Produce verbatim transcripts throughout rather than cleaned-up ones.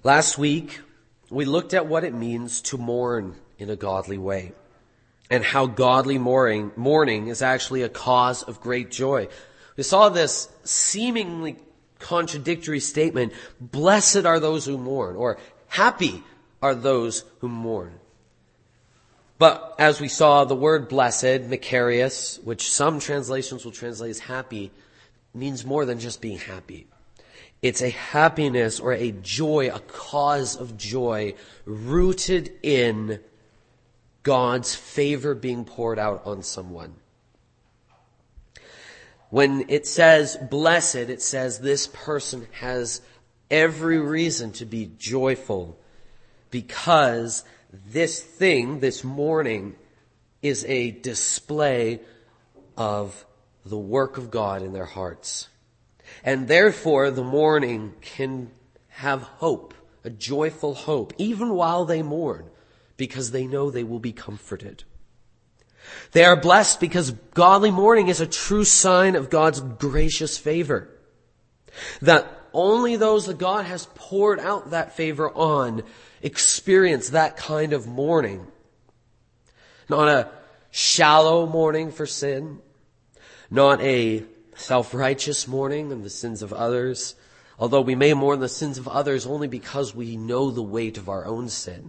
Last week, we looked at what it means to mourn in a godly way and how godly mourning, mourning is actually a cause of great joy. We saw this seemingly contradictory statement, blessed are those who mourn, or happy are those who mourn. But as we saw, the word blessed, Macarius, which some translations will translate as happy, means more than just being happy. It's a happiness or a joy, a cause of joy rooted in God's favor being poured out on someone. When it says blessed, it says this person has every reason to be joyful because this thing, this mourning, is a display of the work of God in their hearts. And therefore, the mourning can have hope, a joyful hope, even while they mourn, because they know they will be comforted. They are blessed because godly mourning is a true sign of God's gracious favor. That only those that God has poured out that favor on experience that kind of mourning. Not a shallow mourning for sin, not a self-righteous mourning of the sins of others, although we may mourn the sins of others only because we know the weight of our own sin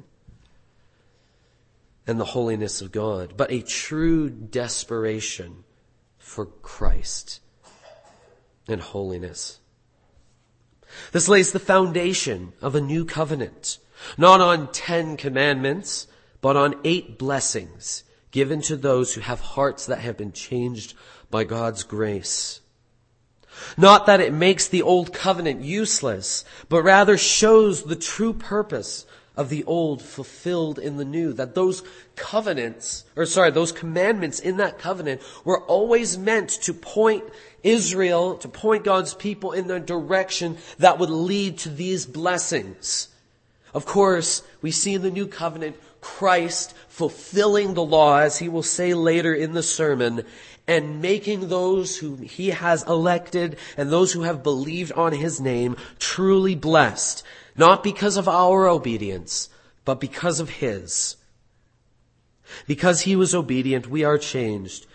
and the holiness of God, but a true desperation for Christ and holiness. This lays the foundation of a new covenant, not on ten commandments, but on eight blessings given to those who have hearts that have been changed by God's grace. Not that it makes the old covenant useless, but rather shows the true purpose of the old fulfilled in the new. That those covenants, or sorry, those commandments in that covenant were always meant to point Israel, to point God's people in the direction that would lead to these blessings. Of course, we see in the new covenant Christ fulfilling the law, as he will say later in the sermon, and making those whom he has elected and those who have believed on his name truly blessed. Not because of our obedience, but because of his. Because he was obedient, we are changed.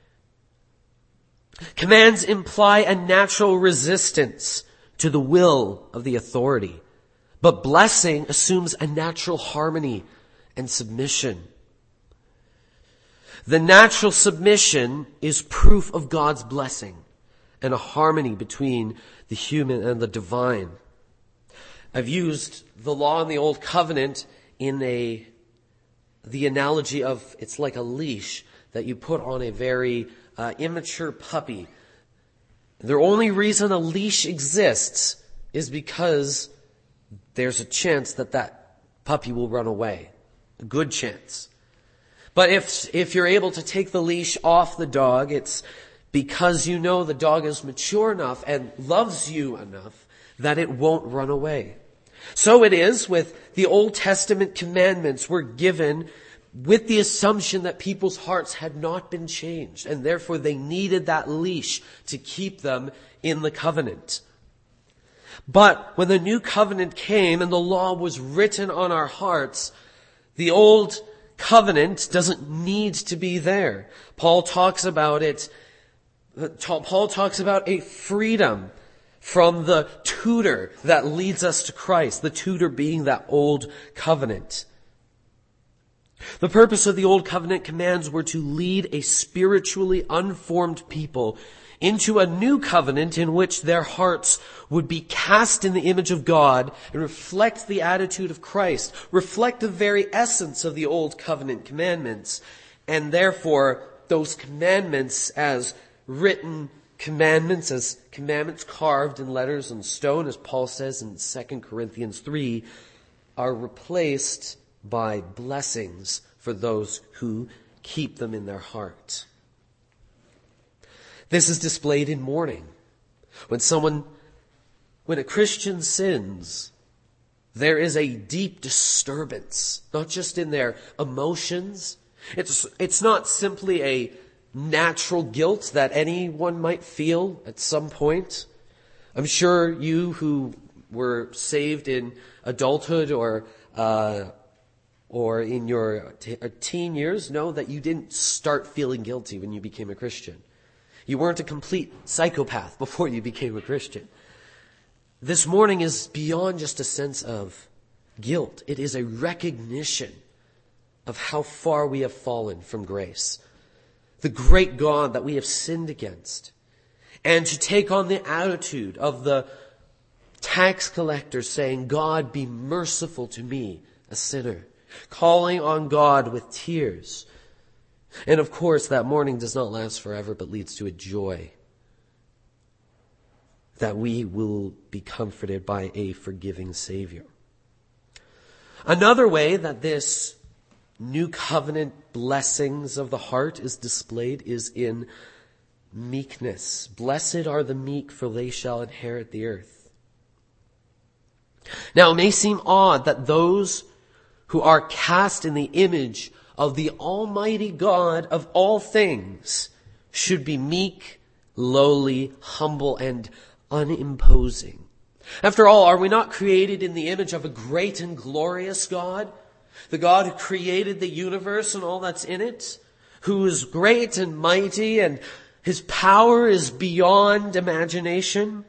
Commands imply a natural resistance to the will of the authority. But blessing assumes a natural harmony and submission. The natural submission is proof of God's blessing and a harmony between the human and the divine. I've used the law in the Old Covenant in a, the analogy of it's like a leash that you put on a very uh, immature puppy. The only reason a leash exists is because there's a chance that that puppy will run away. A good chance. But if, if you're able to take the leash off the dog, it's because you know the dog is mature enough and loves you enough that it won't run away. So it is with the Old Testament commandments were given with the assumption that people's hearts had not been changed, and therefore they needed that leash to keep them in the covenant. But when the new covenant came and the law was written on our hearts, the old covenant doesn't need to be there. Paul talks about it. Paul talks about a freedom from the tutor that leads us to Christ, the tutor being that old covenant. The purpose of the old covenant commands were to lead a spiritually unformed people into a new covenant in which their hearts would be cast in the image of God and reflect the attitude of Christ, reflect the very essence of the old covenant commandments, and therefore those commandments as written commandments, as commandments carved in letters on stone, as Paul says in Second Corinthians three, are replaced by blessings for those who keep them in their heart. This is displayed in mourning. When someone, when a Christian sins, there is a deep disturbance, not just in their emotions. It's, it's not simply a natural guilt that anyone might feel at some point. I'm sure you who were saved in adulthood or uh, or in your t- teen years know that you didn't start feeling guilty when you became a Christian. You weren't a complete psychopath before you became a Christian. This morning is beyond just a sense of guilt. It is a recognition of how far we have fallen from grace, the great God that we have sinned against, and to take on the attitude of the tax collector saying, God, be merciful to me, a sinner, calling on God with tears. And of course, that mourning does not last forever, but leads to a joy that we will be comforted by a forgiving Savior. Another way that this new covenant blessings of the heart is displayed is in meekness. Blessed are the meek, for they shall inherit the earth. Now, it may seem odd that those who are cast in the image of the Almighty God of all things should be meek, lowly, humble, and unimposing. After all, are we not created in the image of a great and glorious God? The God who created the universe and all that's in it, who is great and mighty, and his power is beyond imagination.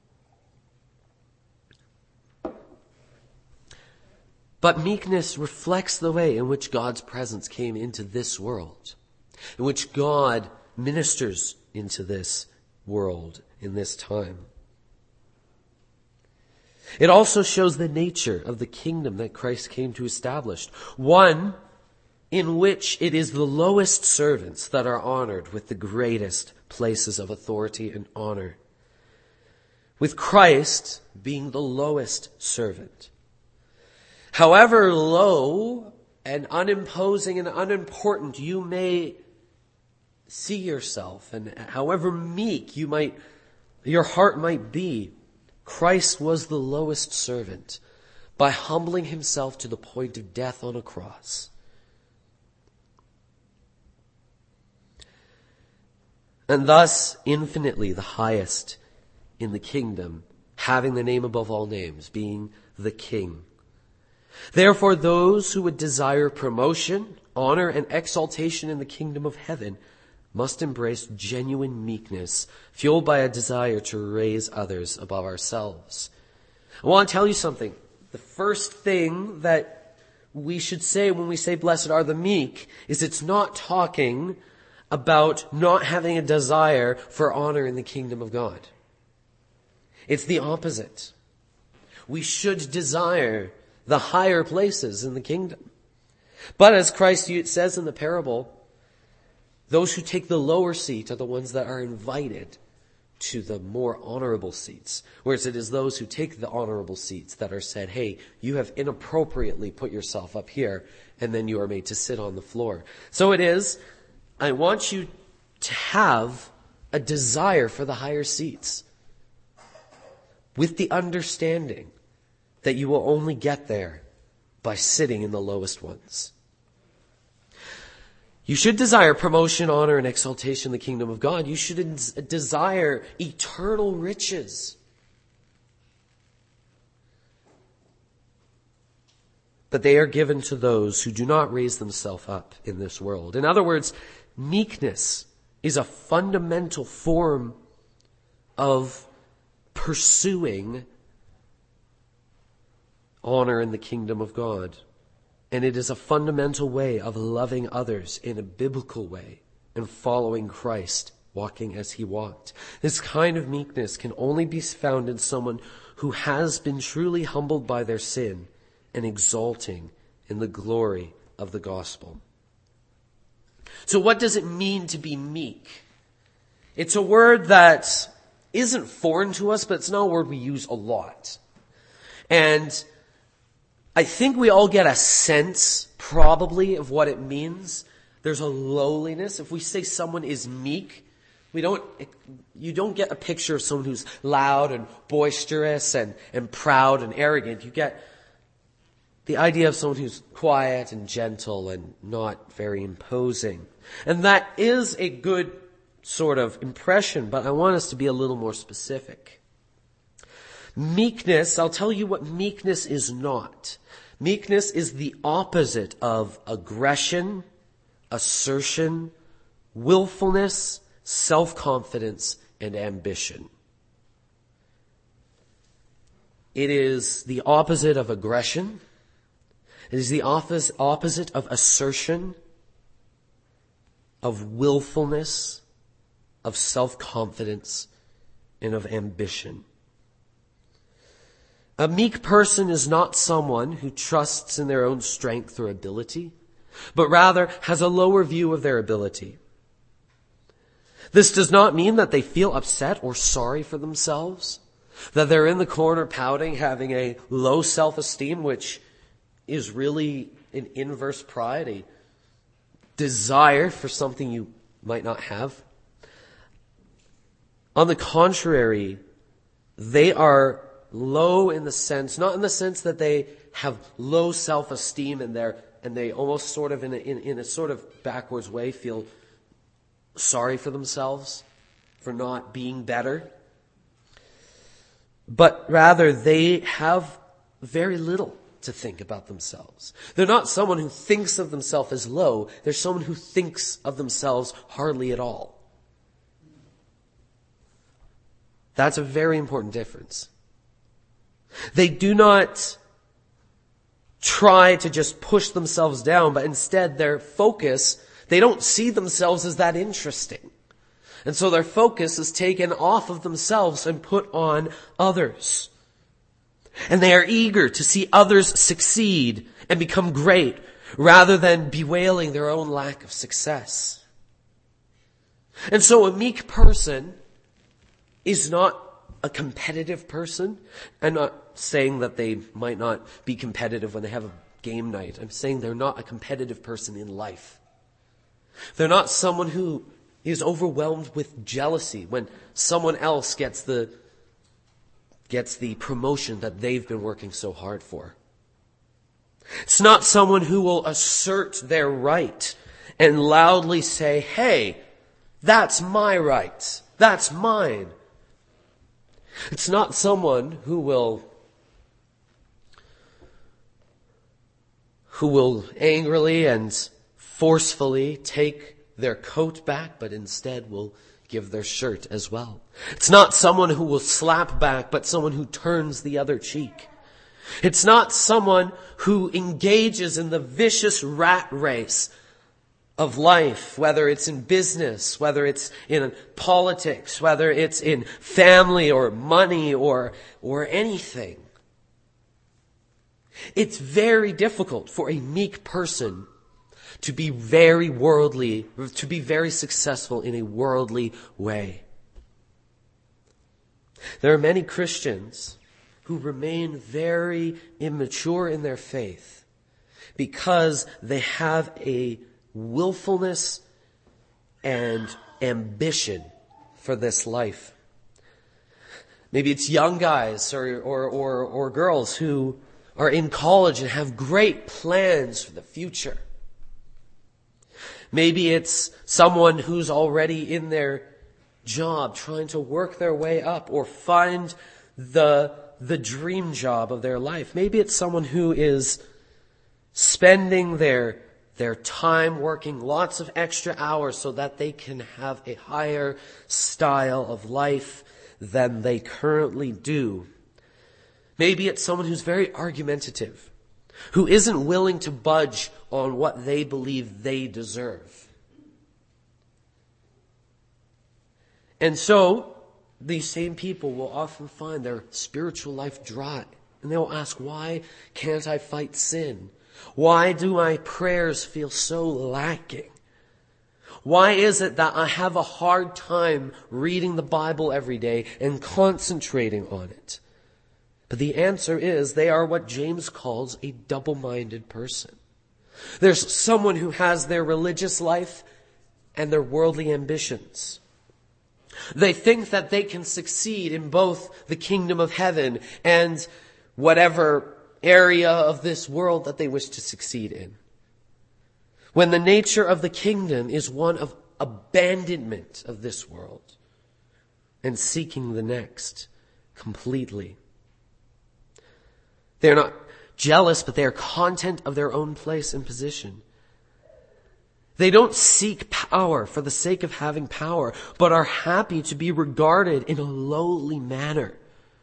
But meekness reflects the way in which God's presence came into this world, in which God ministers into this world in this time. It also shows the nature of the kingdom that Christ came to establish, one in which it is the lowest servants that are honored with the greatest places of authority and honor, with Christ being the lowest servant. However low and unimposing and unimportant you may see yourself, and however meek you might, your heart might be, Christ was the lowest servant by humbling himself to the point of death on a cross. And thus infinitely the highest in the kingdom, having the name above all names, being the King. Therefore, those who would desire promotion, honor, and exaltation in the kingdom of heaven must embrace genuine meekness, fueled by a desire to raise others above ourselves. I want to tell you something. The first thing that we should say when we say blessed are the meek is it's not talking about not having a desire for honor in the kingdom of God. It's the opposite. We should desire the higher places in the kingdom. But as Christ says in the parable, those who take the lower seat are the ones that are invited to the more honorable seats. Whereas it is those who take the honorable seats that are said, hey, you have inappropriately put yourself up here, and then you are made to sit on the floor. So it is, I want you to have a desire for the higher seats, with the understanding that you will only get there by sitting in the lowest ones. You should desire promotion, honor, and exaltation in the kingdom of God. You should desire eternal riches. But they are given to those who do not raise themselves up in this world. In other words, meekness is a fundamental form of pursuing honor in the kingdom of God. And it is a fundamental way of loving others in a biblical way and following Christ, walking as he walked. This kind of meekness can only be found in someone who has been truly humbled by their sin and exalting in the glory of the gospel. So what does it mean to be meek? It's a word that isn't foreign to us, but it's not a word we use a lot. And I think we all get a sense, probably, of what it means. There's a lowliness. If we say someone is meek, we don't, you don't get a picture of someone who's loud and boisterous and, and proud and arrogant. You get the idea of someone who's quiet and gentle and not very imposing. And that is a good sort of impression, but I want us to be a little more specific. Meekness, I'll tell you what meekness is not. Meekness is the opposite of aggression, assertion, willfulness, self-confidence, and ambition. It is the opposite of aggression. It is the opposite of assertion, of willfulness, of self-confidence, and of ambition. A meek person is not someone who trusts in their own strength or ability, but rather has a lower view of their ability. This does not mean that they feel upset or sorry for themselves, that they're in the corner pouting, having a low self-esteem, which is really an inverse pride, a desire for something you might not have. On the contrary, they are low in the sense, not in the sense that they have low self-esteem and they're, and they almost sort of in a, in, in a sort of backwards way feel sorry for themselves for not being better. But rather they have very little to think about themselves. They're not someone who thinks of themselves as low. They're someone who thinks of themselves hardly at all. That's a very important difference. They do not try to just push themselves down, but instead their focus, they don't see themselves as that interesting. And so their focus is taken off of themselves and put on others. And they are eager to see others succeed and become great rather than bewailing their own lack of success. And so a meek person is not a competitive person. I'm not saying that they might not be competitive when they have a game night. I'm saying they're not a competitive person in life. They're not someone who is overwhelmed with jealousy when someone else gets the gets the promotion that they've been working so hard for. It's not someone who will assert their right and loudly say, "Hey, that's my right. That's mine." It's not someone who will who will angrily and forcefully take their coat back, but instead will give their shirt as well. It's not someone who will slap back, but someone who turns the other cheek. It's not someone who engages in the vicious rat race of life, whether it's in business, whether it's in politics, whether it's in family or money or, or anything. It's very difficult for a meek person to be very worldly, to be very successful in a worldly way. There are many Christians who remain very immature in their faith because they have a willfulness and ambition for this life. Maybe it's young guys or, or, or, or girls who are in college and have great plans for the future. Maybe it's someone who's already in their job trying to work their way up or find the, the dream job of their life. Maybe it's someone who is spending their Their time working lots of extra hours so that they can have a higher style of life than they currently do. Maybe it's someone who's very argumentative, who isn't willing to budge on what they believe they deserve. And so, these same people will often find their spiritual life dry. And they'll ask, why can't I fight sin? Why do my prayers feel so lacking? Why is it that I have a hard time reading the Bible every day and concentrating on it? But the answer is they are what James calls a double-minded person. There's someone who has their religious life and their worldly ambitions. They think that they can succeed in both the kingdom of heaven and whatever area of this world that they wish to succeed in. When the nature of the kingdom is one of abandonment of this world and seeking the next completely. They're not jealous, but they are content of their own place and position. They don't seek power for the sake of having power, but are happy to be regarded in a lowly manner.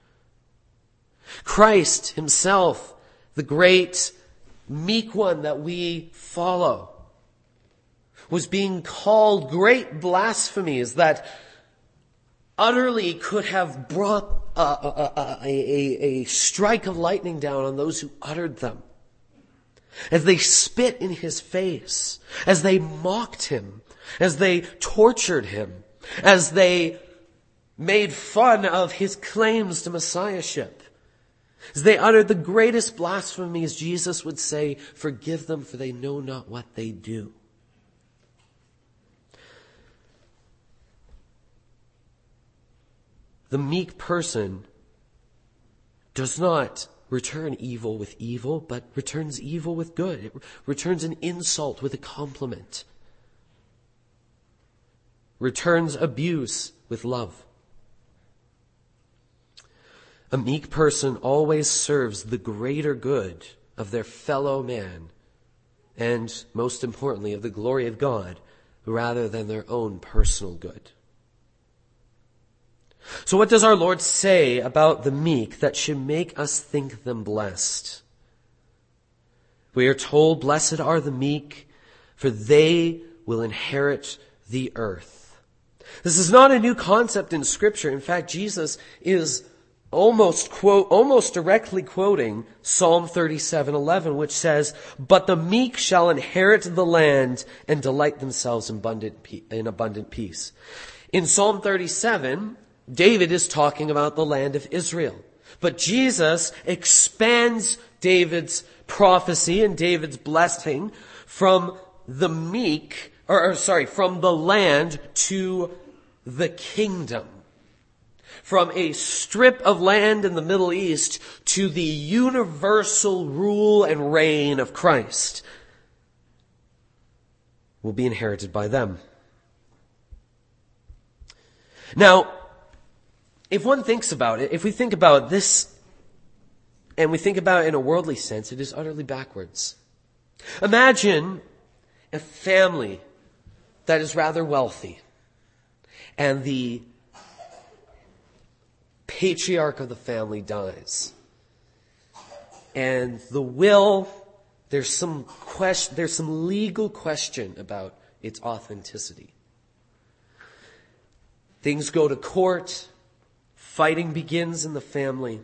Christ himself, the great meek one that we follow, was being called great blasphemies that utterly could have brought a, a, a, a, a strike of lightning down on those who uttered them. As they spit in his face, as they mocked him, as they tortured him, as they made fun of his claims to messiahship, as they uttered the greatest blasphemies, Jesus would say, "Forgive them, for they know not what they do." The meek person does not return evil with evil, but returns evil with good. It returns an insult with a compliment. Returns abuse with love. A meek person always serves the greater good of their fellow man, and most importantly, of the glory of God, rather than their own personal good. So what does our Lord say about the meek that should make us think them blessed? We are told, "Blessed are the meek, for they will inherit the earth." This is not a new concept in Scripture. In fact, Jesus is almost quote, almost directly quoting Psalm thirty-seven eleven, which says, "But the meek shall inherit the land and delight themselves in abundant, in abundant peace." In Psalm thirty-seven, David is talking about the land of Israel. But Jesus expands David's prophecy and David's blessing from the meek, or, or sorry, from the land to the kingdom. From a strip of land in the Middle East to the universal rule and reign of Christ will be inherited by them. Now, if one thinks about it, if we think about this, and we think about it in a worldly sense, it is utterly backwards. Imagine a family that is rather wealthy, and the patriarch of the family dies. And the will, there's some question, there's some legal question about its authenticity. Things go to court. Fighting begins in the family.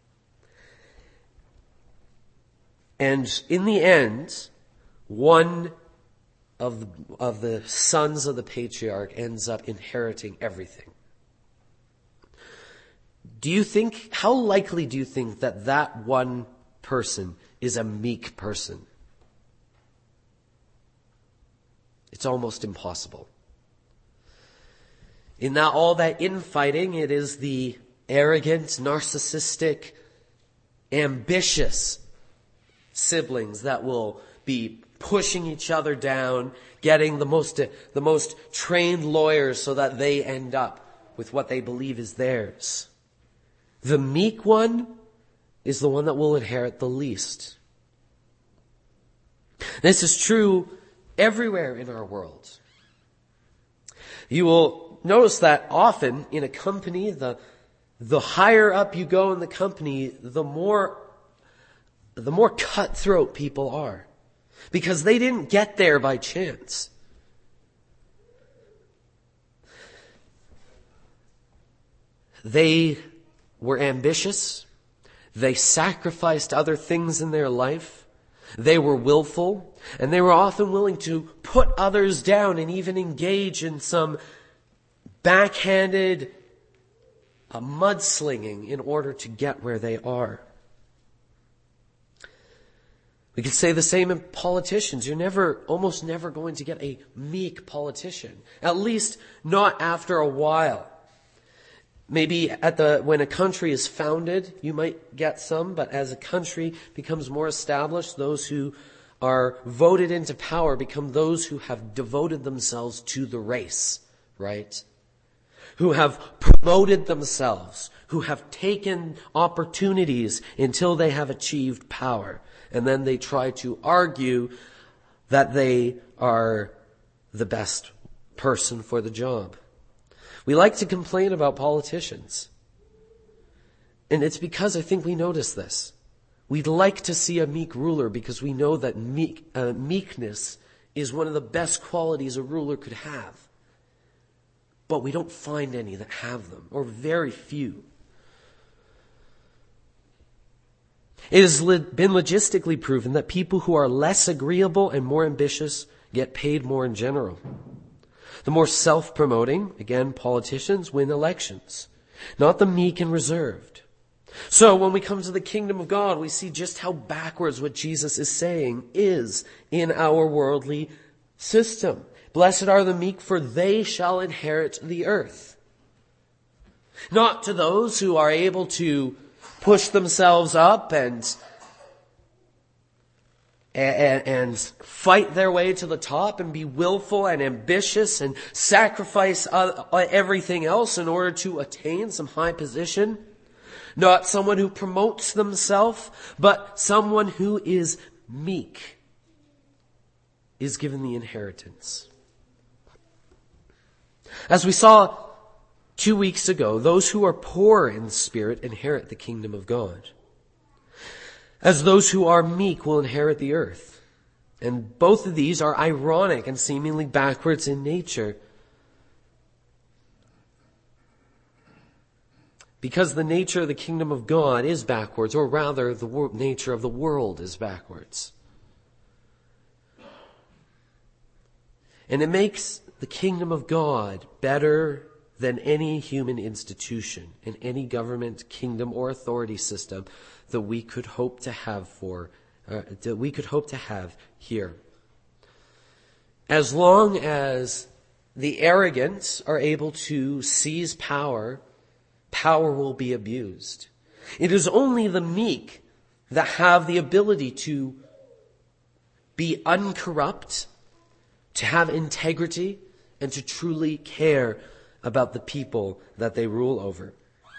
And in the end, one of the, of the sons of the patriarch ends up inheriting everything. Do you think, how likely do you think that that one person is a meek person? It's almost impossible. In that, all that infighting, it is the arrogant, narcissistic, ambitious siblings that will be pushing each other down, getting the most, the most trained lawyers so that they end up with what they believe is theirs. The meek one is the one that will inherit the least. This is true everywhere in our world. You will notice that often in a company, the the higher up you go in the company, the more the more cutthroat people are. Because they didn't get there by chance. They were ambitious. They sacrificed other things in their life. They were willful. And they were often willing to put others down and even engage in some backhanded uh, mudslinging in order to get where they are. We could say the same in politicians. You're never, almost never going to get a meek politician. At least not after a while. Maybe at the, when a country is founded, you might get some, but as a country becomes more established, those who are voted into power become those who have devoted themselves to the race, right? who have promoted themselves, who have taken opportunities until they have achieved power. And then they try to argue that they are the best person for the job. We like to complain about politicians. And it's because I think we notice this. We'd like to see a meek ruler because we know that meek, uh, meekness is one of the best qualities a ruler could have. But we don't find any that have them, or very few. It has been logistically proven that people who are less agreeable and more ambitious get paid more in general. The more self-promoting, again, politicians win elections, not the meek and reserved. So when we come to the kingdom of God, we see just how backwards what Jesus is saying is in our worldly system. Blessed are the meek, for they shall inherit the earth. Not to those who are able to push themselves up and, and, and fight their way to the top and be willful and ambitious and sacrifice everything else in order to attain some high position. Not someone who promotes themselves, but someone who is meek is given the inheritance. As we saw two weeks ago, those who are poor in spirit inherit the kingdom of God, as those who are meek will inherit the earth. And both of these are ironic and seemingly backwards in nature, because the nature of the kingdom of God is backwards, or rather the wor- nature of the world is backwards. And it makes the kingdom of God better than any human institution and any government, kingdom, or authority system that we could hope to have for, uh, that we could hope to have here. As long as the arrogant are able to seize power, power will be abused. It is only the meek that have the ability to be uncorrupt, to have integrity, and to truly care about the people that they rule over.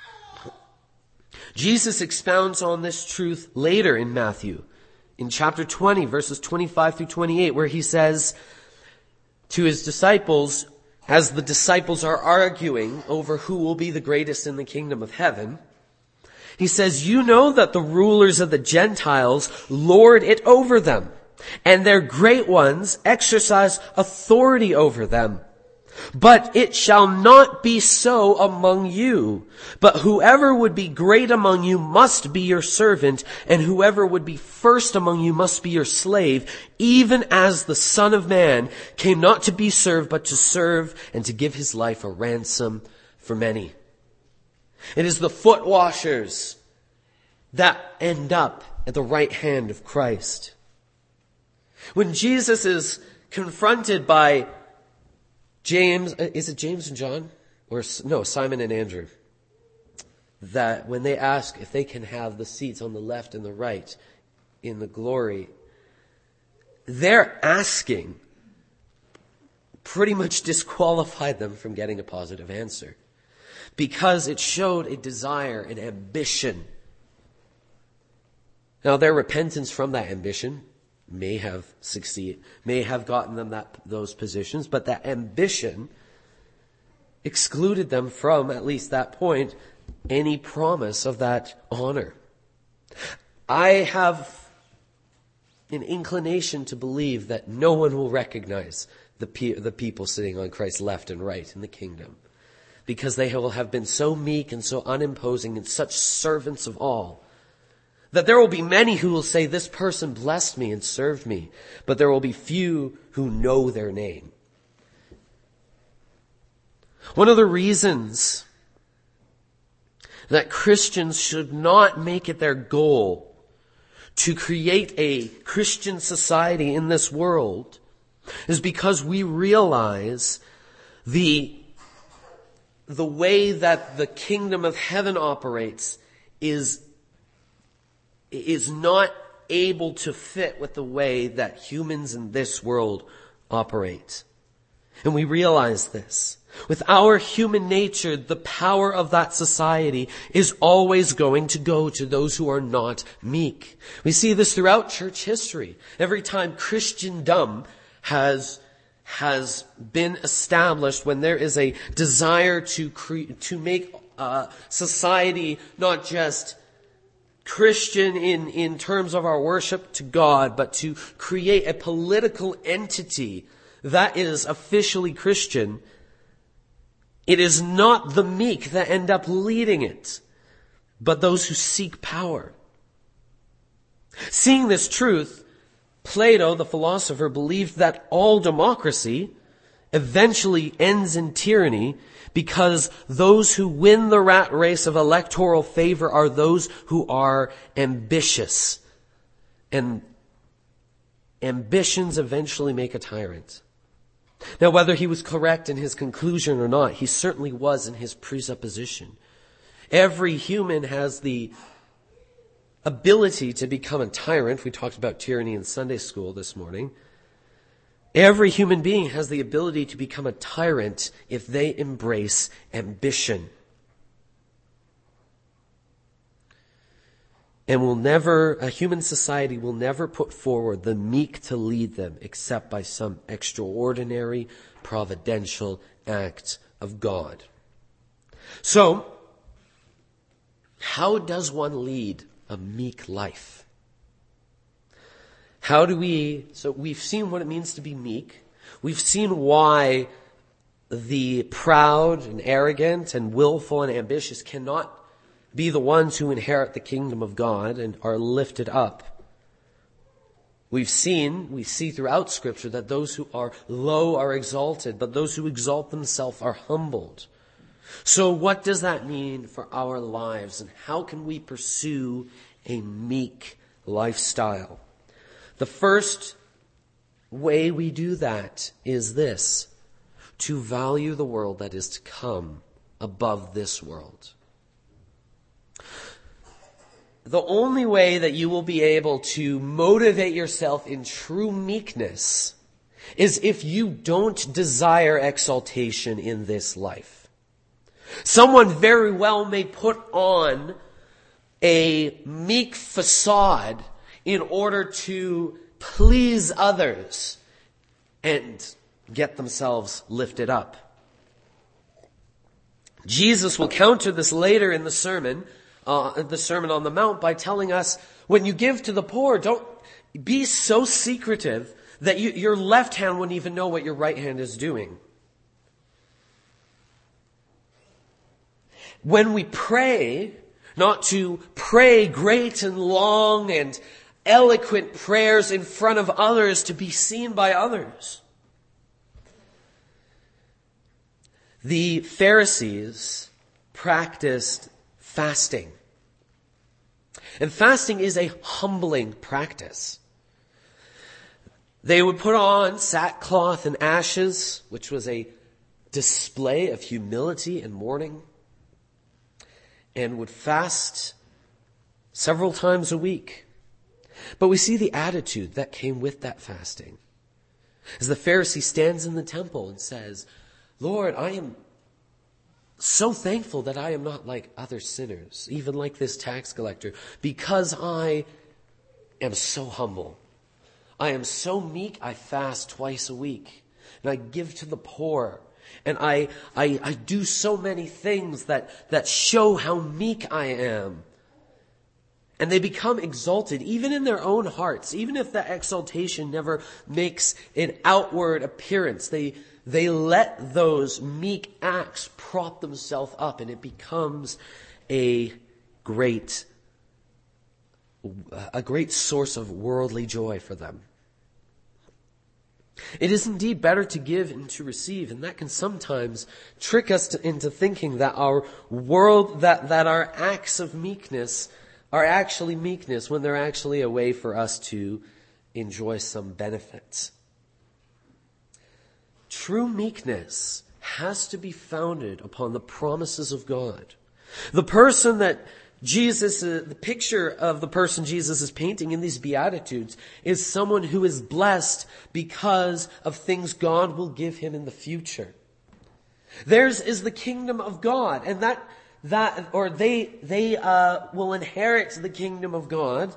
Jesus expounds on this truth later in Matthew, in chapter twenty, verses twenty-five through twenty-eight, where he says to his disciples, as the disciples are arguing over who will be the greatest in the kingdom of heaven, he says, "You know that the rulers of the Gentiles lord it over them, and their great ones exercise authority over them. But it shall not be so among you. But whoever would be great among you must be your servant, and whoever would be first among you must be your slave, even as the Son of Man came not to be served, but to serve and to give his life a ransom for many." It is the foot washers that end up at the right hand of Christ. When Jesus is confronted by James, is it James and John? Or no, Simon and Andrew. That when they ask if they can have the seats on the left and the right in the glory, their asking pretty much disqualified them from getting a positive answer, because it showed a desire, an ambition. Now their repentance from that ambition may have succeeded, may have gotten them that those positions, but that ambition excluded them from, at least that point, any promise of that honor. I have an inclination to believe that no one will recognize the pe- the people sitting on Christ's left and right in the kingdom, because they will have been so meek and so unimposing and such servants of all, that there will be many who will say, "This person blessed me and served me," but there will be few who know their name. One of the reasons that Christians should not make it their goal to create a Christian society in this world is because we realize the, the way that the kingdom of heaven operates is is not able to fit with the way that humans in this world operate. And we realize this. With our human nature, the power of that society is always going to go to those who are not meek. We see this throughout church history. Every time Christendom has, has been established, when there is a desire to cre- to make uh, society not just Christian in, in terms of our worship to God, but to create a political entity that is officially Christian, it is not the meek that end up leading it, but those who seek power. Seeing this truth, Plato, the philosopher, believed that all democracy eventually ends in tyranny because those who win the rat race of electoral favor are those who are ambitious. And ambitions eventually make a tyrant. Now, whether he was correct in his conclusion or not, he certainly was in his presupposition. Every human has the ability to become a tyrant. We talked about tyranny in Sunday school this morning. Every human being has the ability to become a tyrant if they embrace ambition. And will never, a human society will never put forward the meek to lead them except by some extraordinary providential act of God. So, how does one lead a meek life? How do we, so we've seen what it means to be meek. We've seen why the proud and arrogant and willful and ambitious cannot be the ones who inherit the kingdom of God and are lifted up. We've seen, we see throughout Scripture that those who are low are exalted, but those who exalt themselves are humbled. So what does that mean for our lives, and how can we pursue a meek lifestyle? The first way we do that is this: to value the world that is to come above this world. The only way that you will be able to motivate yourself in true meekness is if you don't desire exaltation in this life. Someone very well may put on a meek facade in order to please others and get themselves lifted up. Jesus will counter this later in the sermon, uh, the Sermon on the Mount, by telling us, when you give to the poor, don't be so secretive that you, your left hand wouldn't even know what your right hand is doing. When we pray, not to pray great and long and eloquent prayers in front of others to be seen by others. The Pharisees practiced fasting. And fasting is a humbling practice. They would put on sackcloth and ashes, which was a display of humility and mourning, and would fast several times a week. But we see the attitude that came with that fasting. As the Pharisee stands in the temple and says, "Lord, I am so thankful that I am not like other sinners, even like this tax collector, because I am so humble. I am so meek, I fast twice a week, and I give to the poor, and I, I, I do so many things that, that show how meek I am." And they become exalted, even in their own hearts, even if that exaltation never makes an outward appearance. They, they let those meek acts prop themselves up, and it becomes a great, a great source of worldly joy for them. It is indeed better to give and to receive, and that can sometimes trick us to, into thinking that our world, that, that our acts of meekness are actually meekness when they're actually a way for us to enjoy some benefits. True meekness has to be founded upon the promises of God. The person that Jesus, uh, the picture of the person Jesus is painting in these Beatitudes is someone who is blessed because of things God will give him in the future. Theirs is the kingdom of God, and that, that, or they, they, uh, will inherit the kingdom of God.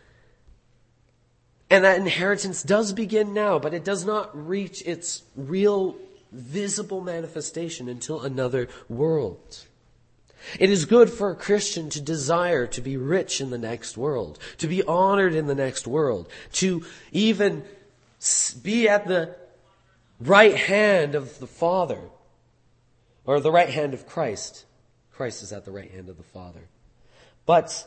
And that inheritance does begin now, but it does not reach its real visible manifestation until another world. It is good for a Christian to desire to be rich in the next world, to be honored in the next world, to even be at the right hand of the Father, or the right hand of Christ. Christ is at the right hand of the Father. But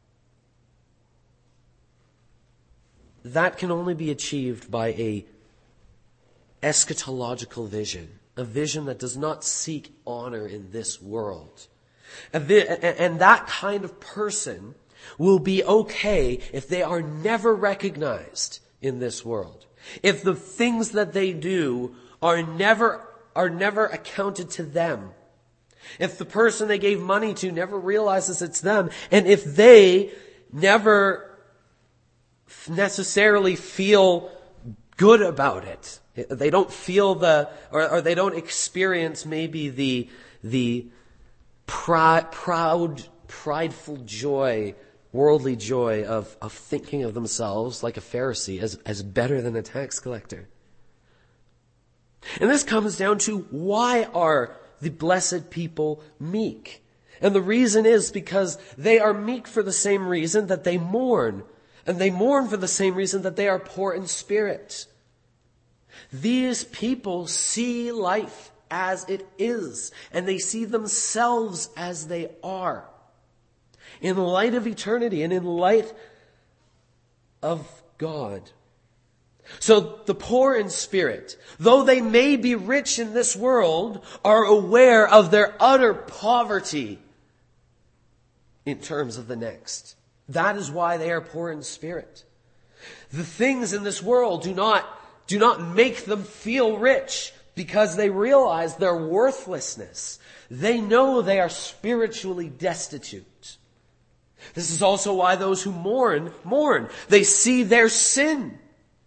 that can only be achieved by a eschatological vision, a vision that does not seek honor in this world. And that kind of person will be okay if they are never recognized in this world. If the things that they do are never, are never accounted to them. If the person they gave money to never realizes it's them. And if they never necessarily feel good about it. They don't feel the, or, or they don't experience maybe the, the, Proud, proud, prideful joy, worldly joy of, of thinking of themselves like a Pharisee as, as better than a tax collector. And this comes down to, why are the blessed people meek? And the reason is because they are meek for the same reason that they mourn. And they mourn for the same reason that they are poor in spirit. These people see life as it is, and they see themselves as they are. In light of eternity and in light of God. So the poor in spirit, though they may be rich in this world, are aware of their utter poverty in terms of the next. That is why they are poor in spirit. The things in this world do not, do not make them feel rich, because they realize their worthlessness. They know they are spiritually destitute. This is also why those who mourn, mourn. They see their sin.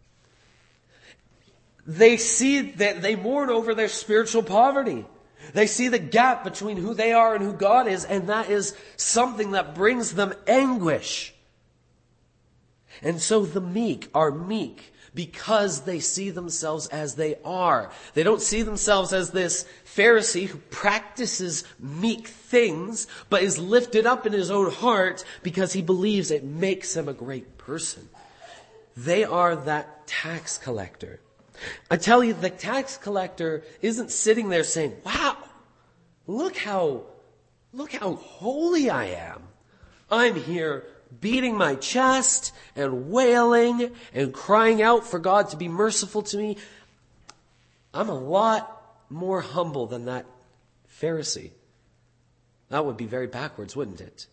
They see that they mourn over their spiritual poverty. They see the gap between who they are and who God is, and that is something that brings them anguish. And so the meek are meek because they see themselves as they are. They don't see themselves as this Pharisee who practices meek things, but is lifted up in his own heart because he believes it makes him a great person. They are that tax collector. I tell you, the tax collector isn't sitting there saying, wow, look how, look how holy I am. I'm here beating my chest and wailing and crying out for God to be merciful to me. I'm a lot more humble than that Pharisee. That would be very backwards, wouldn't it?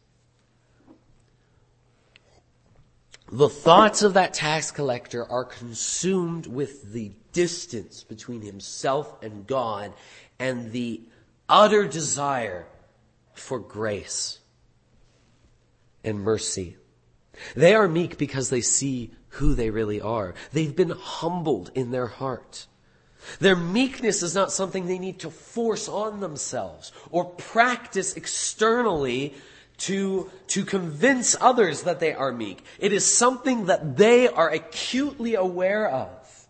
The thoughts of that tax collector are consumed with the distance between himself and God and the utter desire for grace and mercy. They are meek because they see who they really are. They've been humbled in their heart. Their meekness is not something they need to force on themselves or practice externally to, to convince others that they are meek. It is something that they are acutely aware of.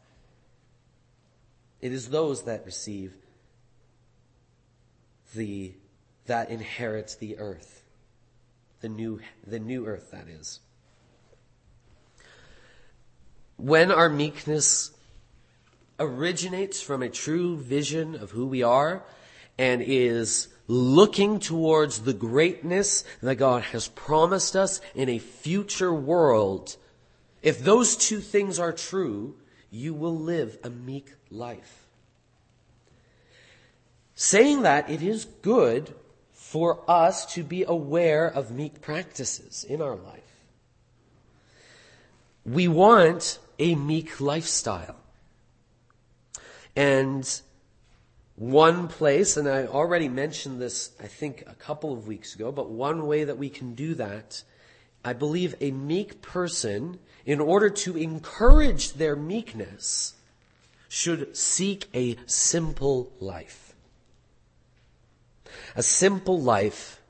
It is those that receive the, that inherits the earth. The new, the new earth, that is. When our meekness originates from a true vision of who we are and is looking towards the greatness that God has promised us in a future world, if those two things are true, you will live a meek life. Saying that, it is good for us to be aware of meek practices in our life. We want a meek lifestyle. And One place, and I already mentioned this, I think, a couple of weeks ago, but one way that we can do that, I believe a meek person, in order to encourage their meekness, should seek a simple life. A simple life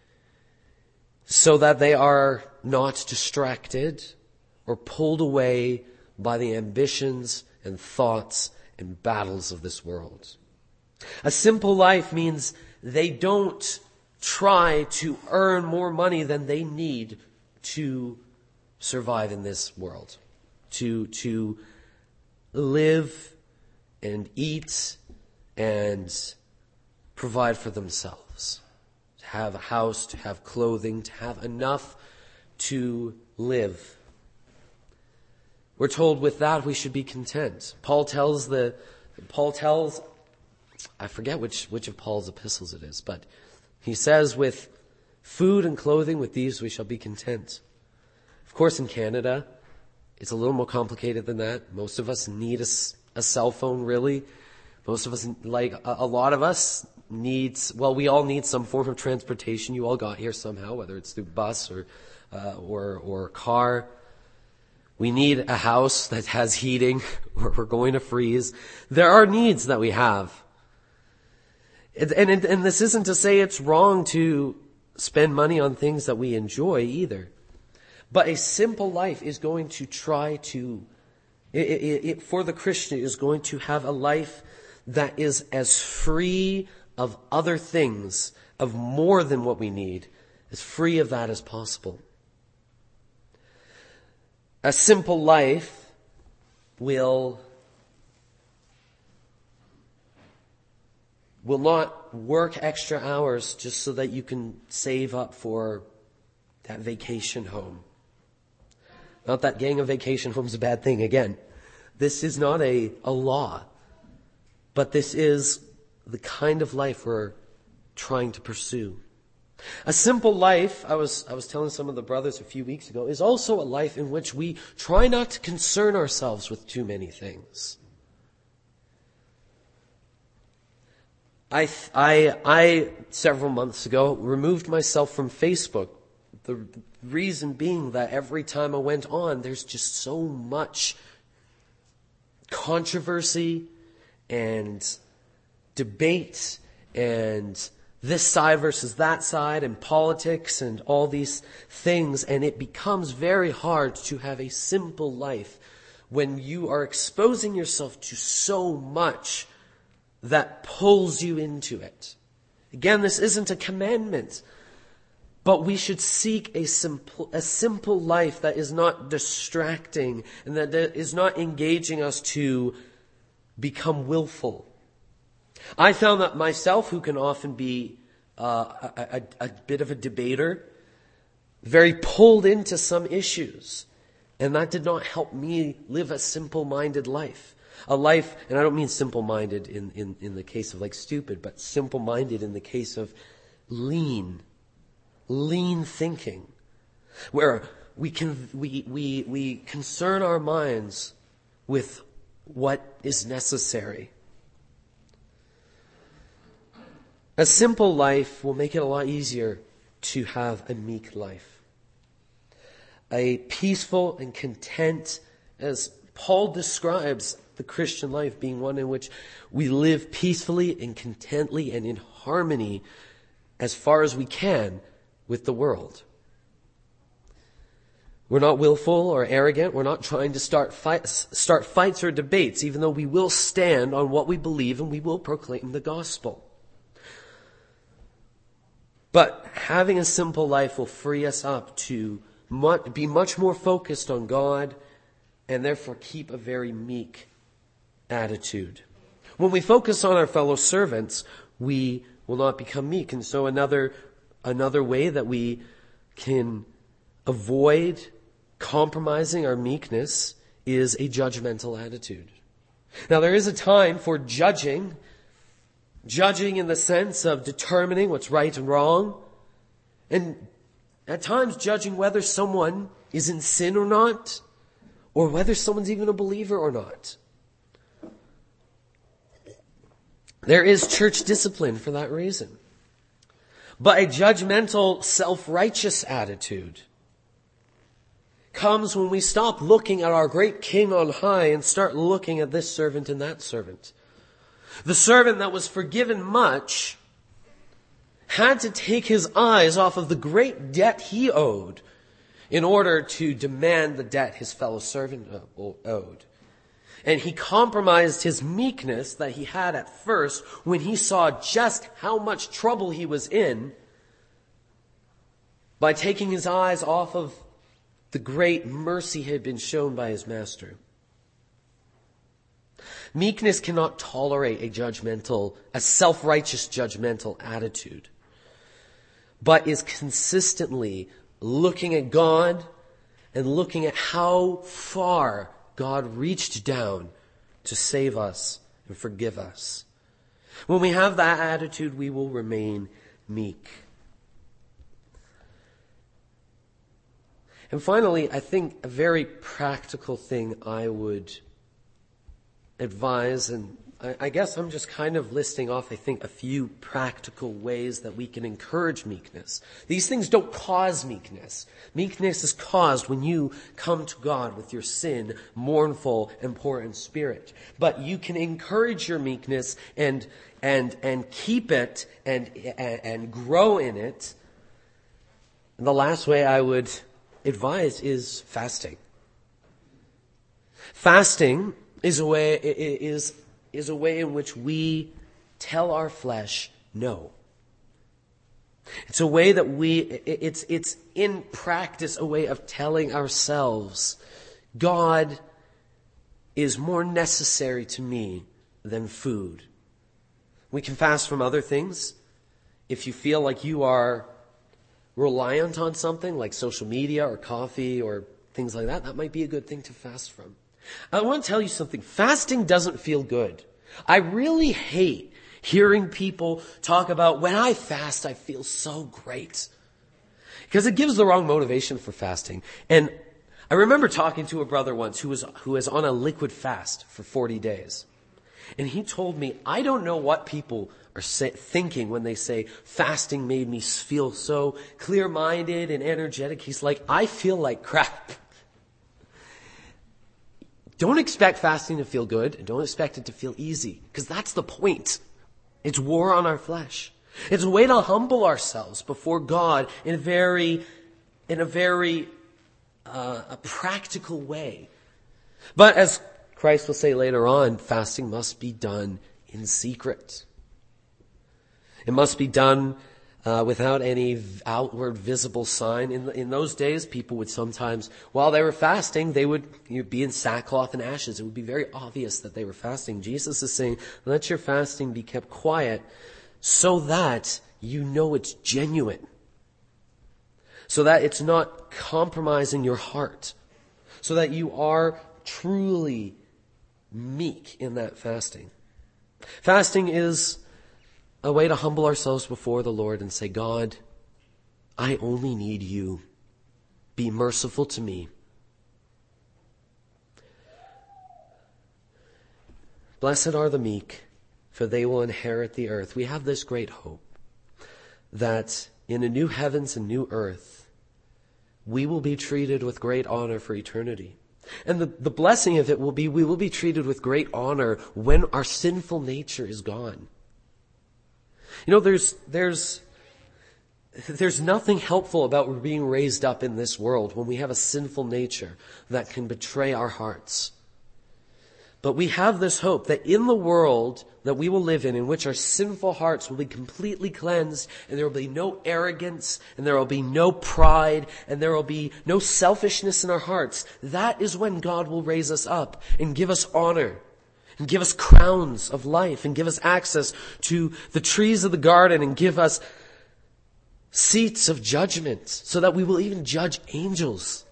so that they are not distracted or pulled away by the ambitions and thoughts and battles of this world. A simple life means they don't try to earn more money than they need to survive in this world, to, to live and eat and provide for themselves, to have a house, to have clothing, to have enough to live. We're told with that we should be content. Paul tells the, Paul tells, I forget which, which of Paul's epistles it is, but he says, with food and clothing, with these we shall be content. Of course, in Canada, it's a little more complicated than that. Most of us need a, a cell phone, really. Most of us, like a, a lot of us, needs, well, we all need some form of transportation. You all got here somehow, whether it's through bus or, uh, or, or car. We need a house that has heating, or we're going to freeze. There are needs that we have. And, and, and this isn't to say it's wrong to spend money on things that we enjoy either. But a simple life is going to try to, it, it, it, for the Christian, is going to have a life that is as free of other things, of more than what we need, as free of that as possible. A simple life will will not work extra hours just so that you can save up for that vacation home. Not that getting a vacation home is a bad thing. Again, this is not a, a law, but this is the kind of life we're trying to pursue. A simple life, I was, I was telling some of the brothers a few weeks ago, is also a life in which we try not to concern ourselves with too many things. I, I, I, several months ago, removed myself from Facebook. The reason being that every time I went on, there's just so much controversy and debate and this side versus that side and politics and all these things. And it becomes very hard to have a simple life when you are exposing yourself to so much that pulls you into it. Again, this isn't a commandment, but we should seek a simple, a simple life that is not distracting and that is not engaging us to become willful. I found that myself, who can often be uh, a, a, a bit of a debater, very pulled into some issues, and that did not help me live a simple-minded life. A life, and I don't mean simple-minded in, in, in the case of like stupid, but simple-minded in the case of lean, lean thinking, where we can we we we concern our minds with what is necessary. A simple life will make it a lot easier to have a meek life. A peaceful and content, as Paul describes the Christian life being one in which we live peacefully and contently and in harmony as far as we can with the world. We're not willful or arrogant. We're not trying to start fights, start fights or debates, even though we will stand on what we believe and we will proclaim the gospel. But having a simple life will free us up to much, be much more focused on God and therefore keep a very meek attitude. When we focus on our fellow servants, we will not become meek. And so another, another way that we can avoid compromising our meekness is a judgmental attitude. Now, there is a time for judging, judging in the sense of determining what's right and wrong, and at times judging whether someone is in sin or not, or whether someone's even a believer or not. There is church discipline for that reason. But a judgmental, self-righteous attitude comes when we stop looking at our great King on high and start looking at this servant and that servant. The servant that was forgiven much had to take his eyes off of the great debt he owed in order to demand the debt his fellow servant owed. And he compromised his meekness that he had at first when he saw just how much trouble he was in by taking his eyes off of the great mercy he had been shown by his master. Meekness cannot tolerate a judgmental, a self-righteous judgmental attitude, but is consistently looking at God and looking at how far God reached down to save us and forgive us. When we have that attitude, we will remain meek. And finally, I think a very practical thing I would advise, and I, I guess I'm just kind of listing off, I think, a few practical ways that we can encourage meekness. These things don't cause meekness. Meekness is caused when you come to God with your sin, mournful and poor in spirit. But you can encourage your meekness and and and keep it and and, and grow in it. And the last way I would advise is fasting. Fasting is a way is is a way in which we tell our flesh no. It's a way that we it's it's in practice a way of telling ourselves God is more necessary to me than food. We can fast from other things. If you feel like you are reliant on something like social media or coffee or things like that, that might be a good thing to fast from. I want to tell you something. Fasting doesn't feel good. I really hate hearing people talk about, when I fast, I feel so great. Because it gives the wrong motivation for fasting. And I remember talking to a brother once who was, who was on a liquid fast for forty days. And he told me, I don't know what people are say, thinking when they say fasting made me feel so clear-minded and energetic. He's like, I feel like crap. Don't expect fasting to feel good, and don't expect it to feel easy, because that's the point. It's war on our flesh. It's a way to humble ourselves before God in a very, in a very uh, a practical way. But as Christ will say later on, fasting must be done in secret. It must be done uh, without any outward visible sign. In, in those days, people would sometimes, while they were fasting, they would you know, be in sackcloth and ashes. It would be very obvious that they were fasting. Jesus is saying, let your fasting be kept quiet so that you know it's genuine. So that it's not compromising your heart. So that you are truly meek in that fasting. Fasting is a way to humble ourselves before the Lord and say, God, I only need you. Be merciful to me. Blessed are the meek, for they will inherit the earth. We have this great hope that in a new heavens and new earth, we will be treated with great honor for eternity. And the, the blessing of it will be we will be treated with great honor when our sinful nature is gone. You know, there's, there's, there's nothing helpful about being raised up in this world when we have a sinful nature that can betray our hearts. But we have this hope that in the world that we will live in, in which our sinful hearts will be completely cleansed, and there will be no arrogance, and there will be no pride, and there will be no selfishness in our hearts, that is when God will raise us up and give us honor. And give us crowns of life, and give us access to the trees of the garden, and give us seats of judgment, so that we will even judge angels.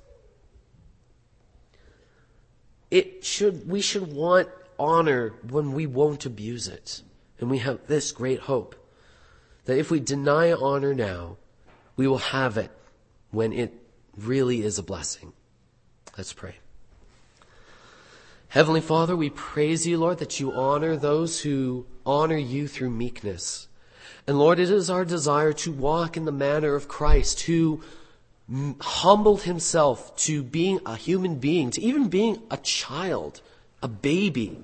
It should, we should want honor when we won't abuse it. And we have this great hope that if we deny honor now, we will have it when it really is a blessing. Let's pray. Heavenly Father, we praise you, Lord, that you honor those who honor you through meekness. And Lord, it is our desire to walk in the manner of Christ, who humbled himself to being a human being, to even being a child, a baby.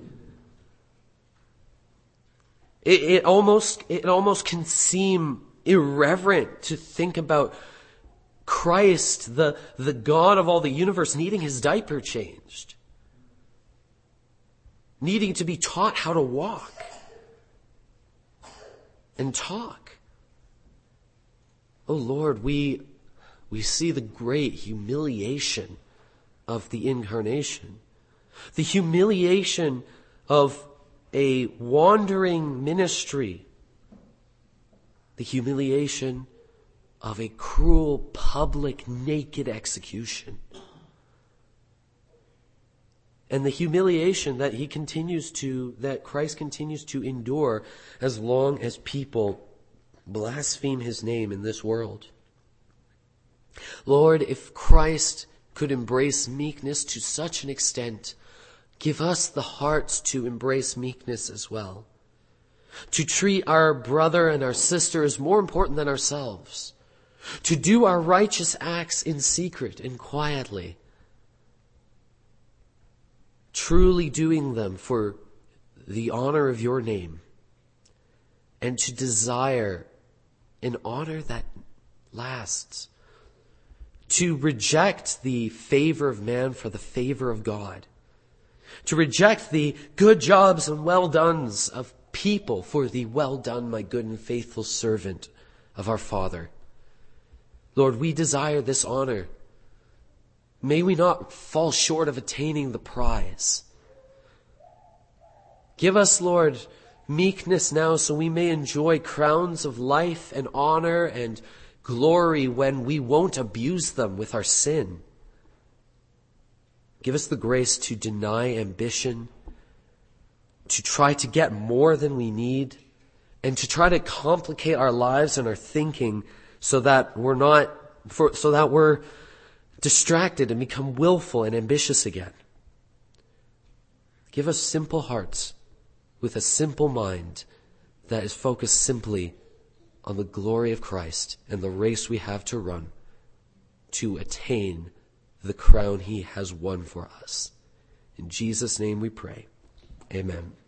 It, it almost, it almost can seem irreverent to think about Christ, the, the God of all the universe, needing his diaper changed, needing to be taught how to walk and talk. Oh Lord, we, we see the great humiliation of the incarnation, the humiliation of a wandering ministry, the humiliation of a cruel, public, naked execution, and the humiliation that he continues to, that Christ continues to endure as long as people blaspheme his name in this world. Lord, if Christ could embrace meekness to such an extent, give us the hearts to embrace meekness as well. To treat our brother and our sister as more important than ourselves. To do our righteous acts in secret and quietly. Truly doing them for the honor of your name. And to desire an honor that lasts. To reject the favor of man for the favor of God. To reject the good jobs and well dones of people for the well done, my good and faithful servant of our Father. Lord, we desire this honor. May we not fall short of attaining the prize. Give us, Lord, meekness now so we may enjoy crowns of life and honor and glory when we won't abuse them with our sin. Give us the grace to deny ambition, to try to get more than we need, and to try to complicate our lives and our thinking so that we're not, for, so that we're distracted and become willful and ambitious again. Give us simple hearts with a simple mind that is focused simply on the glory of Christ and the race we have to run to attain the crown he has won for us. In Jesus' name we pray. Amen.